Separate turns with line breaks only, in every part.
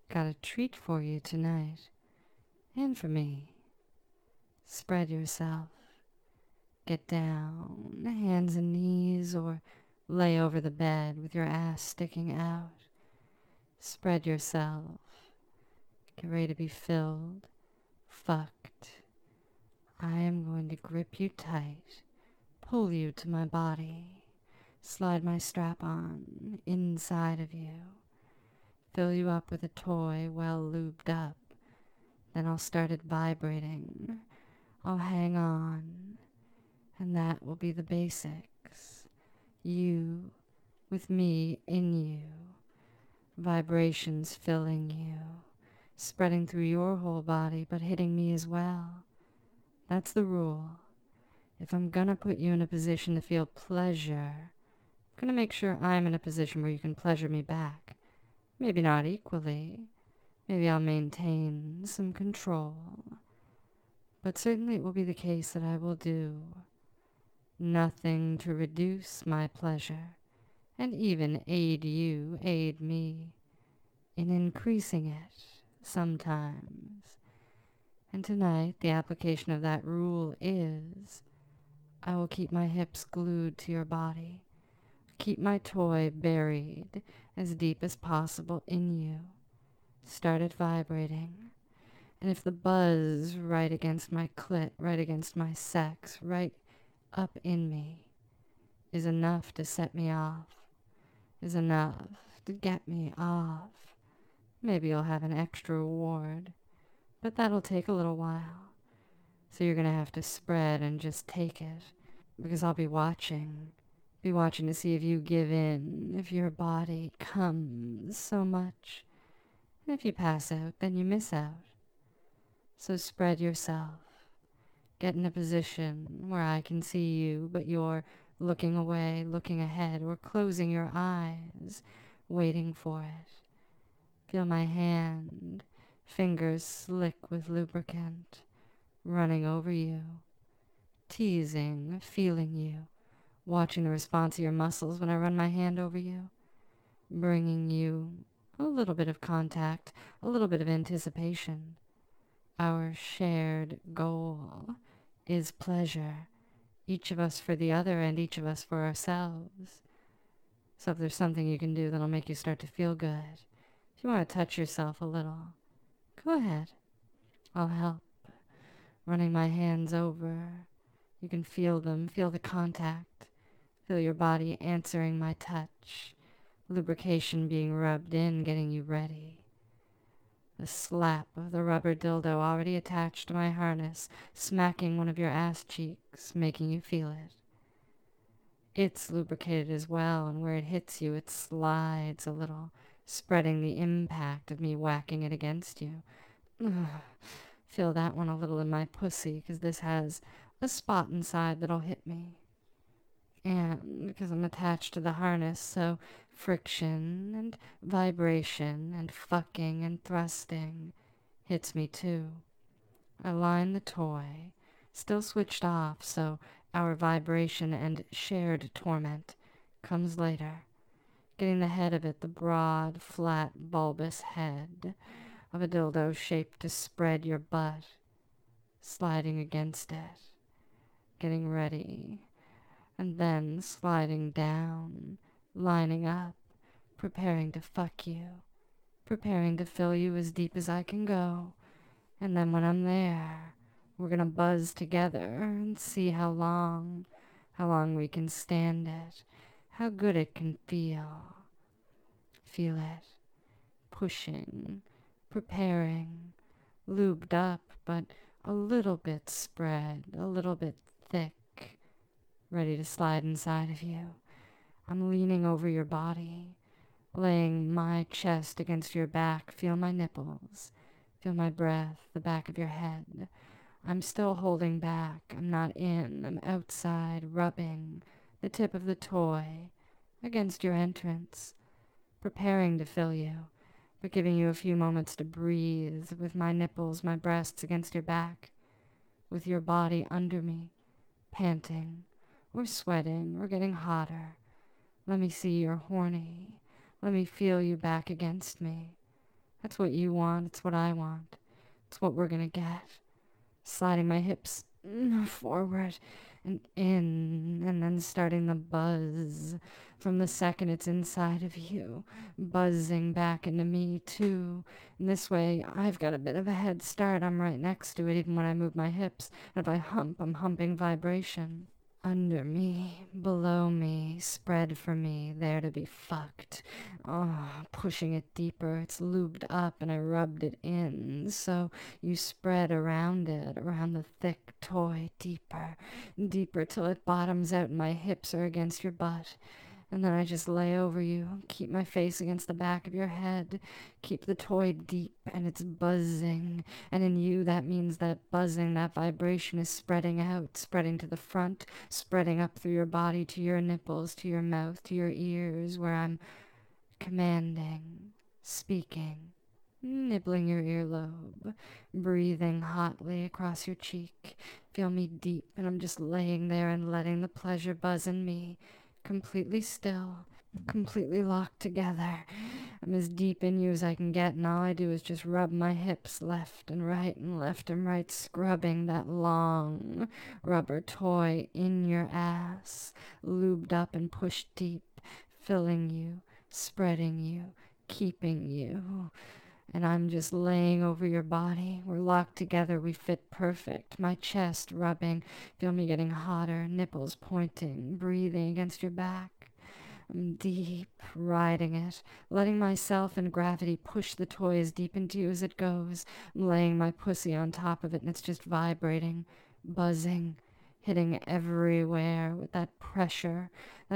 Got a treat for you tonight, and for me. Spread yourself. Get down, hands and knees, or lay over the bed with your ass sticking out. Spread yourself. Get ready to be filled, fucked. I am going to grip you tight, pull you to my body, slide my strap on inside of you, fill you up with a toy well lubed up. Then I'll start it vibrating. I'll hang on, and that will be the basics. You with me in you, vibrations filling you, spreading through your whole body, but hitting me as well. That's the rule. If I'm gonna put you in a position to feel pleasure, I'm gonna make sure I'm in a position where you can pleasure me back. Maybe not equally. Maybe I'll maintain some control. But certainly it will be the case that I will do nothing to reduce my pleasure, and even aid me in increasing it sometimes. And tonight, the application of that rule is, I will keep my hips glued to your body, keep my toy buried as deep as possible in you, start it vibrating, and if the buzz right against my clit, right against my sex, right up in me, is enough to set me off, is enough to get me off, maybe you'll have an extra reward, but that'll take a little while. So you're gonna have to spread and just take it, because I'll be watching to see if you give in, if your body comes so much. And if you pass out, then you miss out. So spread yourself. Get in a position where I can see you, but you're looking away, looking ahead, or closing your eyes, waiting for it. Feel my hand, fingers slick with lubricant, running over you, teasing, feeling you, watching the response of your muscles when I run my hand over you, bringing you a little bit of contact, a little bit of anticipation. Our shared goal is pleasure, each of us for the other and each of us for ourselves. So if there's something you can do that'll make you start to feel good, if you want to touch yourself a little, go ahead. I'll help. Running my hands over. You can feel them, feel the contact, feel your body answering my touch, lubrication being rubbed in, getting you ready. The slap of the rubber dildo already attached to my harness, smacking one of your ass cheeks, making you feel it. It's lubricated as well, and where it hits you, it slides a little, spreading the impact of me whacking it against you. Ugh. Feel that one a little in my pussy, because this has a spot inside that'll hit me. And because I'm attached to the harness, so friction and vibration and fucking and thrusting hits me too. I line the toy, still switched off, so our vibration and shared torment comes later. Getting the head of it, the broad, flat, bulbous head of a dildo shaped to spread your butt, sliding against it, getting ready, and then sliding down, lining up, preparing to fuck you, preparing to fill you as deep as I can go, and then when I'm there, we're gonna buzz together and see how long we can stand it, how good it can feel. Feel it, pushing, preparing, lubed up, but a little bit spread, a little bit thick, ready to slide inside of you. I'm leaning over your body, laying my chest against your back. Feel my nipples, feel my breath, the back of your head. I'm still holding back. I'm not in. I'm outside, rubbing the tip of the toy against your entrance, preparing to fill you, but giving you a few moments to breathe with my nipples, my breasts against your back, with your body under me, panting, or sweating, or getting hotter. Let me see you're horny. Let me feel you back against me. That's what you want. It's what I want. It's what we're gonna get. Sliding my hips forward and in, and then starting the buzz from the second it's inside of you, buzzing back into me too. And this way, I've got a bit of a head start. I'm right next to it even when I move my hips. And if I hump, I'm humping vibration. Under me, below me, spread for me, there to be fucked. Oh, pushing it deeper, it's lubed up and I rubbed it in. So you spread around it, around the thick toy, deeper, deeper till it bottoms out and my hips are against your butt. And then I just lay over you, keep my face against the back of your head, keep the toy deep, and it's buzzing. And in you, that means that buzzing, that vibration is spreading out, spreading to the front, spreading up through your body, to your nipples, to your mouth, to your ears, where I'm commanding, speaking, nibbling your earlobe, breathing hotly across your cheek. Feel me deep, and I'm just laying there and letting the pleasure buzz in me. Completely still, completely locked together. I'm as deep in you as I can get, and all I do is just rub my hips left and right, scrubbing that long rubber toy in your ass, lubed up and pushed deep, filling you, spreading you, keeping you. And I'm just laying over your body. We're locked together. We fit perfect. My chest rubbing. Feel me getting hotter. Nipples pointing. Breathing against your back. I'm deep, riding it. Letting myself and gravity push the toy as deep into you as it goes. I'm laying my pussy on top of it and it's just vibrating, buzzing, hitting everywhere with that pressure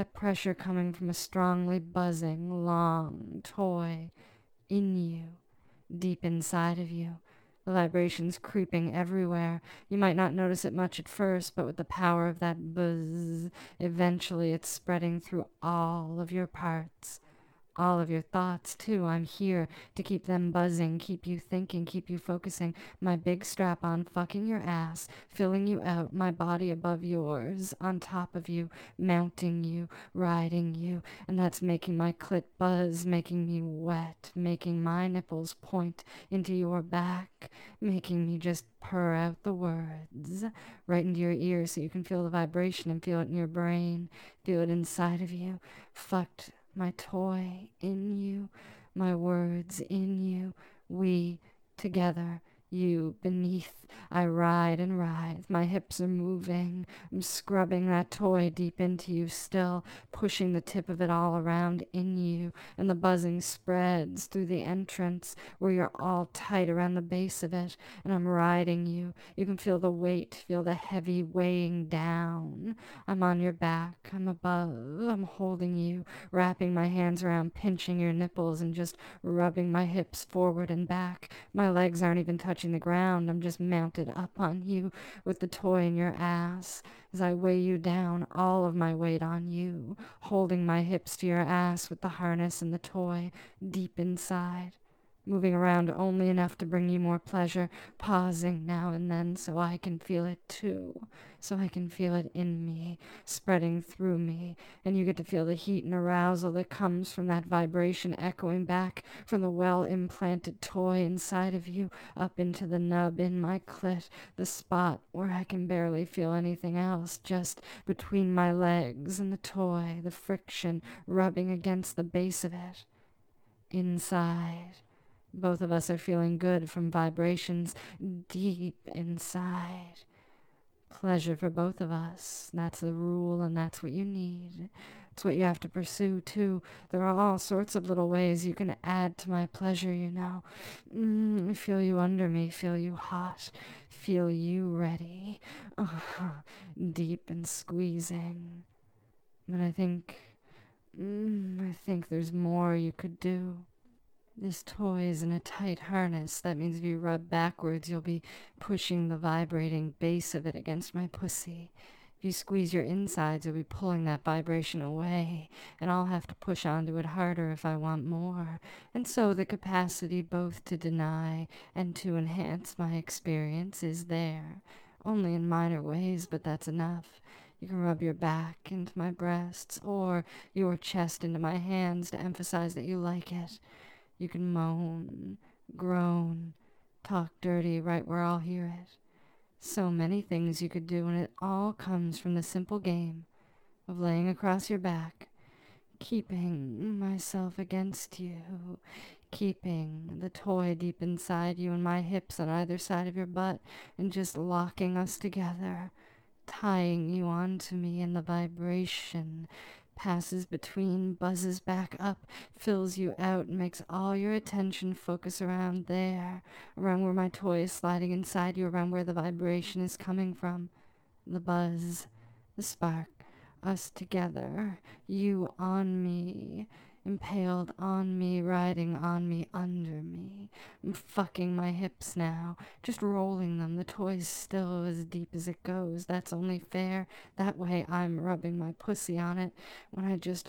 coming from a strongly buzzing, long toy in you. Deep inside of you. The vibration's creeping everywhere. You might not notice it much at first, but with the power of that buzz, eventually it's spreading through all of your parts. All of your thoughts, too. I'm here to keep them buzzing, keep you thinking, keep you focusing. My big strap on, fucking your ass, filling you out, my body above yours, on top of you, mounting you, riding you. And that's making my clit buzz, making me wet, making my nipples point into your back, making me just purr out the words right into your ear so you can feel the vibration and feel it in your brain, feel it inside of you. Fucked my toy in you, my words in you, we together, you beneath. I ride and writhe, my hips are moving. I'm scrubbing that toy deep into you still, pushing the tip of it all around in you, and the buzzing spreads through the entrance where you're all tight around the base of it, and I'm riding you. You can feel the weight, feel the heavy weighing down. I'm on your back, I'm above, I'm holding you, wrapping my hands around, pinching your nipples, and just rubbing my hips forward and back. My legs aren't even touching the ground. I'm just mounted up on you with the toy in your ass as I weigh you down, all of my weight on you, holding my hips to your ass with the harness and the toy deep inside, moving around only enough to bring you more pleasure, pausing now and then so I can feel it too, so I can feel it in me, spreading through me, and you get to feel the heat and arousal that comes from that vibration echoing back from the well-implanted toy inside of you, up into the nub in my clit, the spot where I can barely feel anything else, just between my legs and the toy, the friction rubbing against the base of it. Inside. Both of us are feeling good from vibrations deep inside. Pleasure for both of us. That's the rule, and that's what you need. It's what you have to pursue, too. There are all sorts of little ways you can add to my pleasure, you know. Feel you under me, feel you hot, feel you ready. Deep and squeezing. But I think there's more you could do. This toy is in a tight harness. That means if you rub backwards, you'll be pushing the vibrating base of it against my pussy. If you squeeze your insides, you'll be pulling that vibration away, and I'll have to push onto it harder if I want more. And so the capacity both to deny and to enhance my experience is there. Only in minor ways, but that's enough. You can rub your back into my breasts, or your chest into my hands to emphasize that you like it. You can moan, groan, talk dirty right where I'll hear it. So many things you could do, and it all comes from the simple game of laying across your back, keeping myself against you, keeping the toy deep inside you and my hips on either side of your butt, and just locking us together, tying you onto me, and the vibration passes between, buzzes back up, fills you out, and makes all your attention focus around there, around where my toy is sliding inside you, around where the vibration is coming from. The buzz, the spark, us together, you on me, impaled on me, riding on me, under me. I'm fucking my hips now, just rolling them. The toy's still as deep as it goes. That's only fair. That way I'm rubbing my pussy on it when I just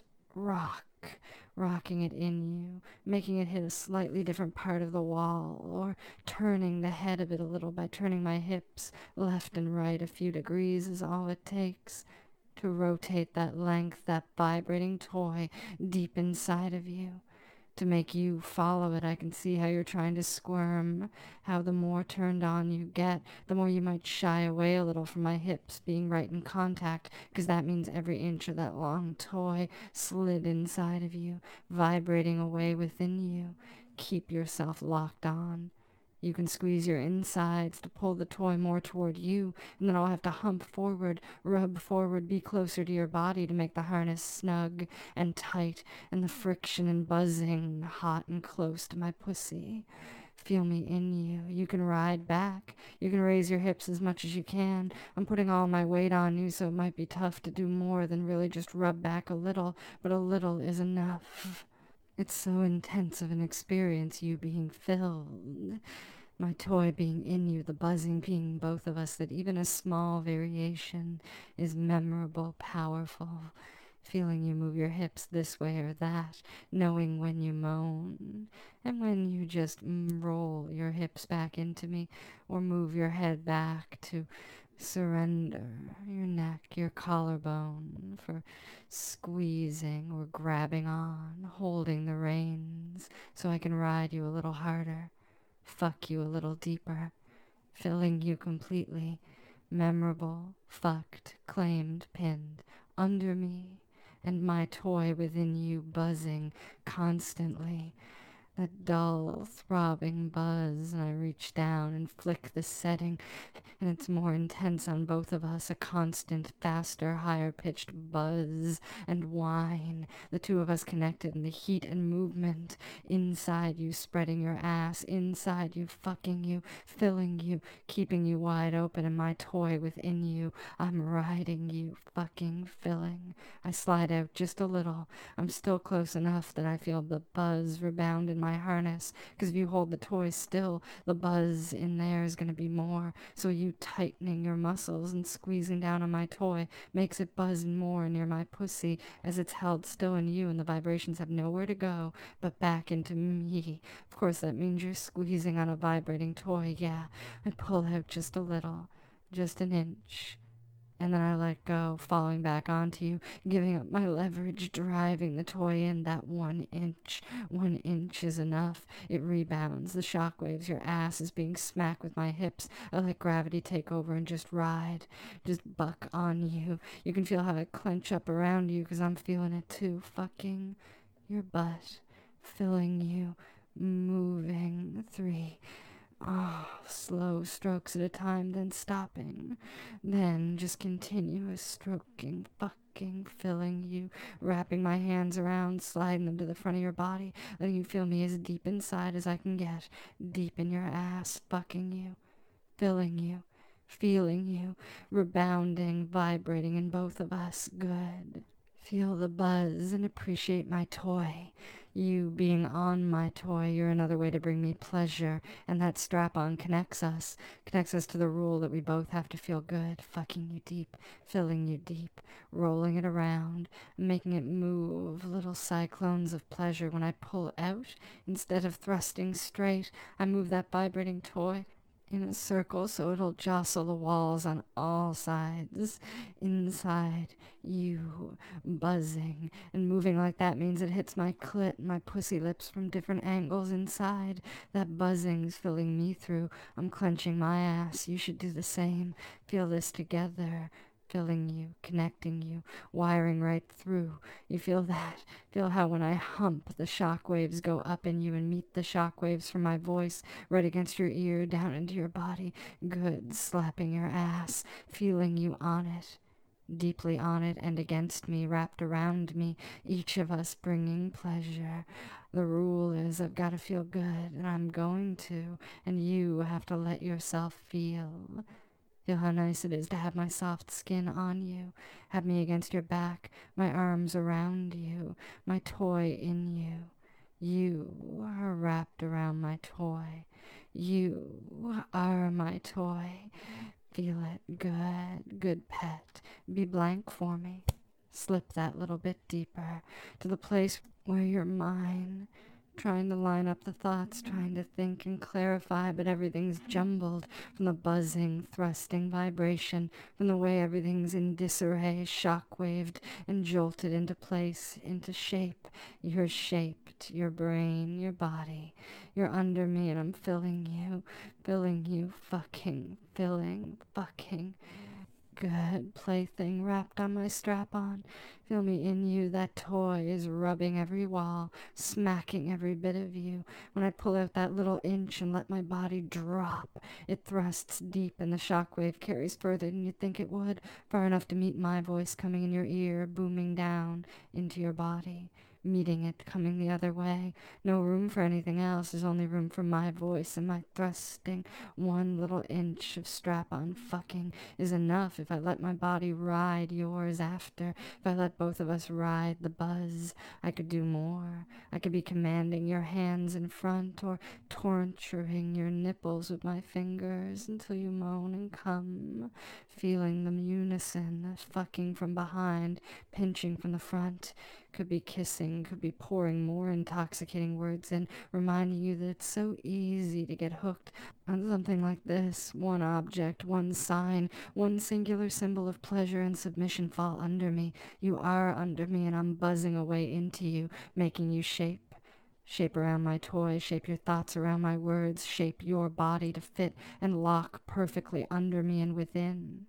rocking it in you, making it hit a slightly different part of the wall, or turning the head of it a little by turning my hips left and right a few degrees is all it takes to rotate that length, that vibrating toy deep inside of you, to make you follow it. I can see how you're trying to squirm, how the more turned on you get, the more you might shy away a little from my hips being right in contact, because that means every inch of that long toy slid inside of you, vibrating away within you. Keep yourself locked on. You can squeeze your insides to pull the toy more toward you, and then I'll have to hump forward, rub forward, be closer to your body to make the harness snug and tight, and the friction and buzzing hot and close to my pussy. Feel me in you. You can ride back. You can raise your hips as much as you can. I'm putting all my weight on you, so it might be tough to do more than really just rub back a little, but a little is enough. It's so intense of an experience, you being filled, my toy being in you, the buzzing being both of us, that even a small variation is memorable, powerful. Feeling you move your hips this way or that, knowing when you moan, and when you just roll your hips back into me, or move your head back to surrender your neck, your collarbone, for squeezing or grabbing on, holding the reins so I can ride you a little harder, fuck you a little deeper, filling you completely, memorable, fucked, claimed, pinned, under me, and my toy within you buzzing constantly. That dull, throbbing buzz, and I reach down and flick the setting, and it's more intense on both of us, a constant, faster, higher-pitched buzz and whine, the two of us connected in the heat and movement, inside you spreading your ass, inside you fucking you, filling you, keeping you wide open, and my toy within you. I'm riding you, fucking filling. I slide out just a little. I'm still close enough that I feel the buzz rebound in my harness, because if you hold the toy still, the buzz in there is going to be more, so you tightening your muscles and squeezing down on my toy makes it buzz more near my pussy as it's held still in you, and the vibrations have nowhere to go but back into me. Of course, that means you're squeezing on a vibrating toy. Yeah, I pull out just a little, just an inch, and then I let go, falling back onto you, giving up my leverage, driving the toy in that 1 inch. 1 inch is enough. It rebounds. The shockwaves, your ass is being smacked with my hips. I let gravity take over and just ride, just buck on you. You can feel how I clench up around you, because I'm feeling it too. Fucking your butt, filling you, moving. 3. Oh, slow strokes at a time, then stopping. Then just continuous stroking, fucking filling you, wrapping my hands around, sliding them to the front of your body, letting you feel me as deep inside as I can get, deep in your ass, fucking you, filling you, feeling you, rebounding, vibrating in both of us. Good. Feel the buzz and appreciate my toy. You being on my toy, you're another way to bring me pleasure, and that strap-on connects us to the rule that we both have to feel good, fucking you deep, filling you deep, rolling it around, making it move, little cyclones of pleasure. When I pull out, instead of thrusting straight, I move that vibrating toy in a circle so it'll jostle the walls on all sides. Inside you, buzzing and moving like that means it hits my clit and my pussy lips from different angles inside. That buzzing's filling me through. I'm clenching my ass. You should do the same. Feel this together. Filling you, connecting you, wiring right through. You feel that? Feel how when I hump, the shock waves go up in you and meet the shock waves from my voice right against your ear, down into your body. Good, slapping your ass, feeling you on it. Deeply on it and against me, wrapped around me, each of us bringing pleasure. The rule is I've got to feel good, and I'm going to, and you have to let yourself feel. Feel how nice it is to have my soft skin on you, have me against your back, my arms around you, my toy in you. You are wrapped around my toy. You are my toy. Feel it. Good. Good pet. Be blank for me. Slip that little bit deeper to the place where you're mine. Trying to line up the thoughts, trying to think and clarify, but everything's jumbled from the buzzing, thrusting vibration, from the way everything's in disarray, shock-waved and jolted into place, into shape. You're shaped, your brain, your body. You're under me and I'm filling you, fucking, filling, fucking. Good plaything wrapped on my strap-on. Feel me in you. That toy is rubbing every wall, smacking every bit of you. When I pull out that little inch and let my body drop, it thrusts deep and the shockwave carries further than you'd think it would, far enough to meet my voice coming in your ear, booming down into your body. Meeting it, coming the other way. No room for anything else. There's only room for my voice and my thrusting. 1 little inch of strap-on fucking is enough if I let my body ride yours after. If I let both of us ride the buzz, I could do more. I could be commanding your hands in front or torturing your nipples with my fingers until you moan and come. Feeling them unison, fucking from behind, pinching from the front. Could be kissing, could be pouring more intoxicating words in, reminding you that it's so easy to get hooked on something like this. One object, one sign, one singular symbol of pleasure and submission fall under me. You are under me, and I'm buzzing away into you, making you shape. Shape around my toy, shape your thoughts around my words, shape your body to fit and lock perfectly under me and within.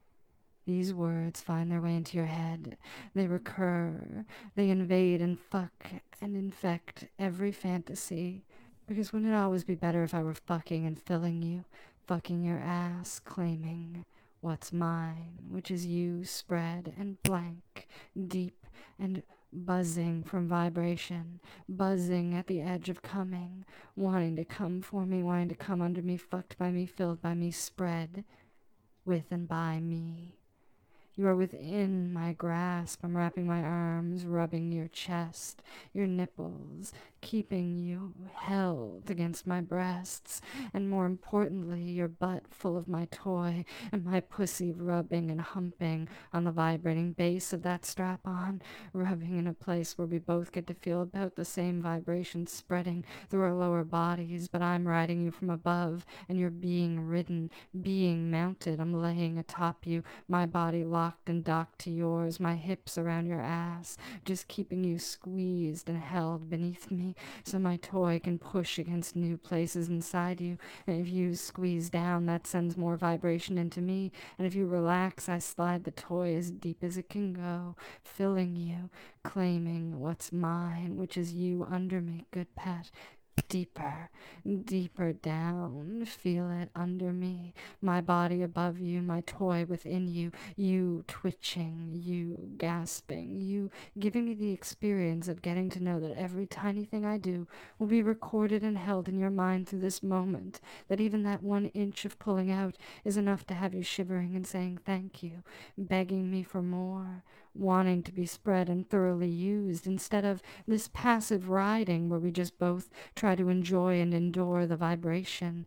These words find their way into your head. They recur. They invade and fuck and infect every fantasy. Because wouldn't it always be better if I were fucking and filling you, fucking your ass, claiming what's mine, which is you spread and blank, deep and buzzing from vibration, buzzing at the edge of coming, wanting to come for me, wanting to come under me, fucked by me, filled by me, spread with and by me. You are within my grasp. I'm wrapping my arms, rubbing your chest, your nipples, keeping you held against my breasts, and more importantly, your butt full of my toy, and my pussy rubbing and humping on the vibrating base of that strap-on, rubbing in a place where we both get to feel about the same vibrations spreading through our lower bodies, but I'm riding you from above, and you're being ridden, being mounted. I'm laying atop you, my body locked and docked to yours, my hips around your ass, just keeping you squeezed and held beneath me, so my toy can push against new places inside you, and if you squeeze down, that sends more vibration into me, and if you relax, I slide the toy as deep as it can go, filling you, claiming what's mine, which is you under me, good pet. Deeper, deeper down, feel it under me, my body above you, my toy within you, you twitching, you gasping, you giving me the experience of getting to know that every tiny thing I do will be recorded and held in your mind through this moment, that even that 1 inch of pulling out is enough to have you shivering and saying thank you, begging me for more, wanting to be spread and thoroughly used instead of this passive riding where we just both try to enjoy and endure the vibration.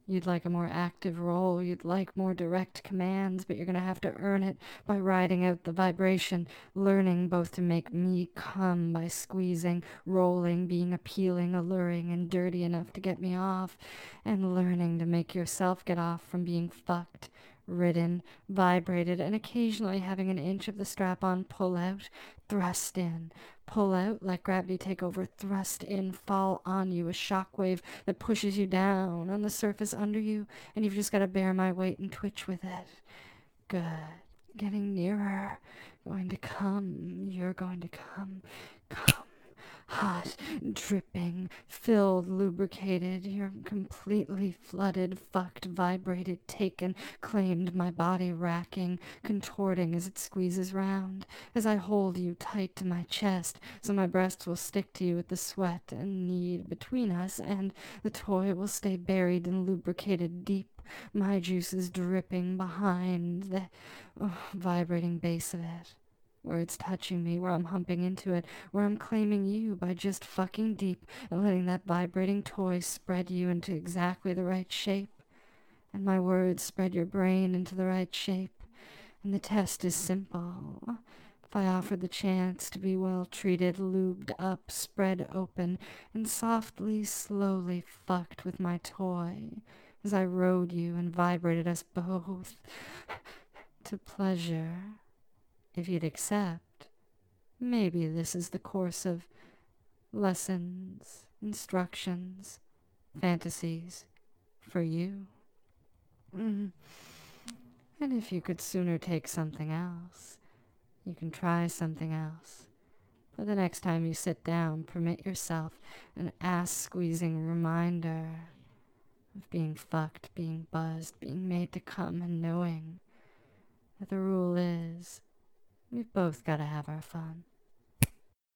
You'd like a more active role, you'd like more direct commands, but you're gonna have to earn it by riding out the vibration, learning both to make me come by squeezing, rolling, being appealing, alluring, and dirty enough to get me off, and learning to make yourself get off from being fucked, ridden, vibrated, and occasionally having an inch of the strap-on pull out, thrust in, pull out, let gravity take over, thrust in, fall on you, a shockwave that pushes you down on the surface under you, and you've just got to bear my weight and twitch with it. Good. Getting nearer. Going to come. You're going to come. Come. Hot, dripping, filled, lubricated. You're completely flooded, fucked, vibrated, taken, claimed, my body racking, contorting as it squeezes round, as I hold you tight to my chest, so my breasts will stick to you with the sweat and need between us, and the toy will stay buried and lubricated deep, my juices dripping behind the vibrating base of it. Where it's touching me, where I'm humping into it, where I'm claiming you by just fucking deep and letting that vibrating toy spread you into exactly the right shape. And my words spread your brain into the right shape. And the test is simple. If I offered the chance to be well treated, lubed up, spread open, and softly, slowly fucked with my toy, as I rode you and vibrated us both to pleasure. If you'd accept, maybe this is the course of lessons, instructions, fantasies for you. And if you could sooner take something else, you can try something else. But the next time you sit down, permit yourself an ass-squeezing reminder of being fucked, being buzzed, being made to come, and knowing that the rule is we've both got to have our fun.